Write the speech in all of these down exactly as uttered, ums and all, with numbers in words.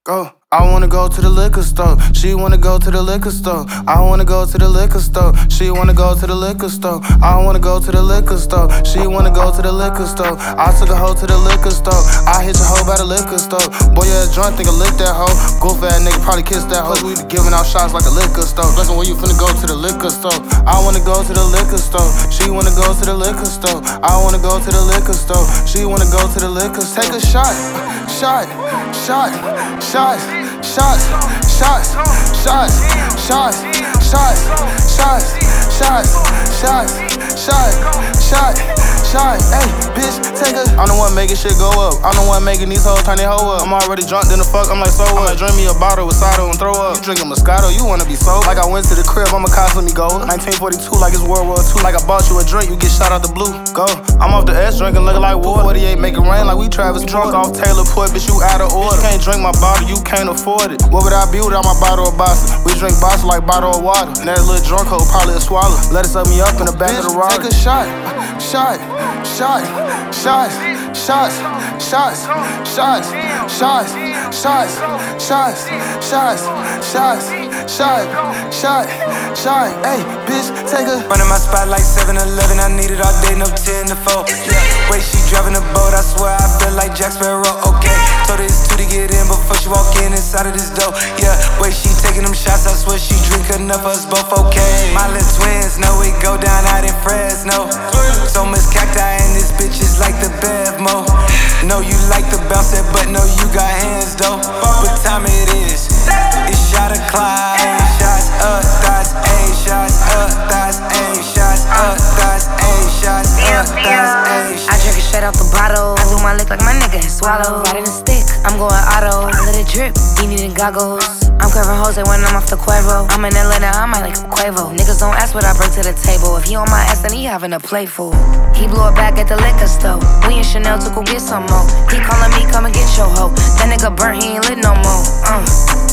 Go. I wanna go to the liquor store. She wanna go to the liquor store. I wanna go to the liquor store. She wanna go to the liquor store. I wanna go to the liquor store. She wanna go to the liquor store. I took a hoe to the liquor store. I hit your hoe by the liquor store. Boy, you yeah, drunk, think I lick that hoe. Goof ass nigga probably kiss that hoe. We giving out shots like a liquor store. Listen, where you finna go to the liquor store? I wanna go to the liquor store. She wanna go to the liquor store. I wanna go to the liquor store. She wanna go to the liquor store. Take a shot, shot, shot, shot. Shots, shots, shots, shots, shots, shots, shots, shots, shot, shot, shot. Hey, bitch, take a. I'm the one making shit go up. I'm the one making these hoes turn they hoe up. I'm already drunk, then the fuck, I'm like, so what? I might drink me a bottle with cider and throw up. You drinking Moscato, you wanna be sober. Like I went to the crib, I'ma constantly go. nineteen forty-two, like it's World War Two. Like I bought you a drink, you get shot out the blue. Go. I'm off the S, drinking looking like water. forty-eight, make it rain like we Travis. Drunk off Taylor Port, bitch, you out of order. You can't drink my bottle, you can't afford it. What would I be without my bottle of Boston? We drink Boston like bottle of water. And that little drunk hoe probably a swallow. Let it suck me up in the back bitch, of the Rari. Take a shot, shot, shot, shots, shots, shots, shots, shots, shots, shots, shots, shots, shot, shot, shot. Hey, bitch, take a. Running my spot like seven eleven, I need it all day, no ten to four. Yeah, way she driving the boat, I swear I feel like Jack Sparrow. Okay, told her it's two to get in before she walk in inside of this door. Yeah, way she taking them shots, I swear she drink enough for us both. Okay, my little twins know we go down out in Fresno. So much cacti in this bitch is like the Bevmo. Know you like to bounce that, but know you got hands though. What time it is? It's shot o'clock. Shots up, thighs, A shots up, thighs, A shots up, thighs, A shots up, thighs, A. I drink it straight out the bottle. I do my lick like my nigga has swallow. Riding a stick, I'm going auto. I let it drip, you needin' goggles. I'm curving Jose when I'm off the Quavo. I'm in Atlanta, I might like some Quavo. Niggas don't ask what I bring to the table. If he on my ass, then he having a playful. He blew it back at the liquor store. We in Chanel to go get some more. He calling me, come and get your hoe. That nigga burnt, he ain't lit no more. Uh.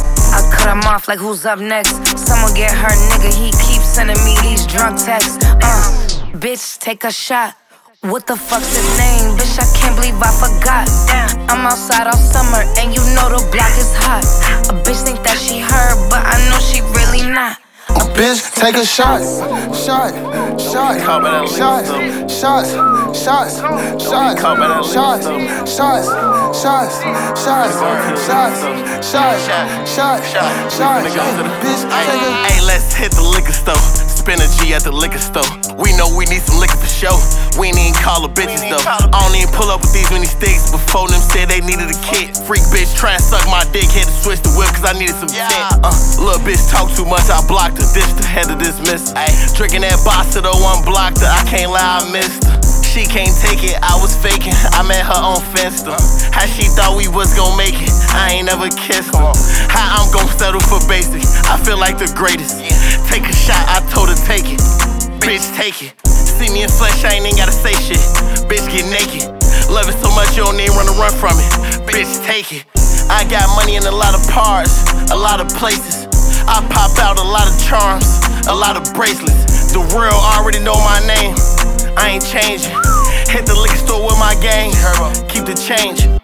I cut him off like who's up next. Someone get her nigga, he keeps sending me these drunk texts. Uh, bitch, take a shot. What the fuck's his name? Bitch, I can't believe I forgot. I'm outside all summer and you know the block is hot. A bitch think that she her, but I know she really not. A bitch, take a shot, shot, shot, shots, shots, shots, shots, shots, shots, shots, shots, shots, shots, shots, shots. Bitch, take a. Hey, let's hit the liquor store. Spend a G at the liquor store. We know we need some liquor for show. We ain't even call the bitches though. I don't even pull up with these many sticks. Before them said they needed a kit. Freak bitch try and suck my dick. Had to switch the whip cause I needed some tint. Uh, little bitch talk too much, I blocked her. Ditched the head of this miss. Ay, drinking that Bossa though, one blocked her. I can't lie, I missed her. She can't take it, I was faking. I met her on Finsta. How she thought we was gon' make it, I ain't never kissed her. How I'm gon' settle for basic, I feel like the greatest. Take a shot, I told her take it. Bitch, take it. See me in flesh, I ain't even gotta say shit. Bitch, get naked. Love it so much, you don't even wanna run from it. Bitch, take it. I got money in a lot of parts, a lot of places. I pop out a lot of charms, a lot of bracelets. The world already know my name, I ain't changing. Hit the liquor store with my gang, keep the change.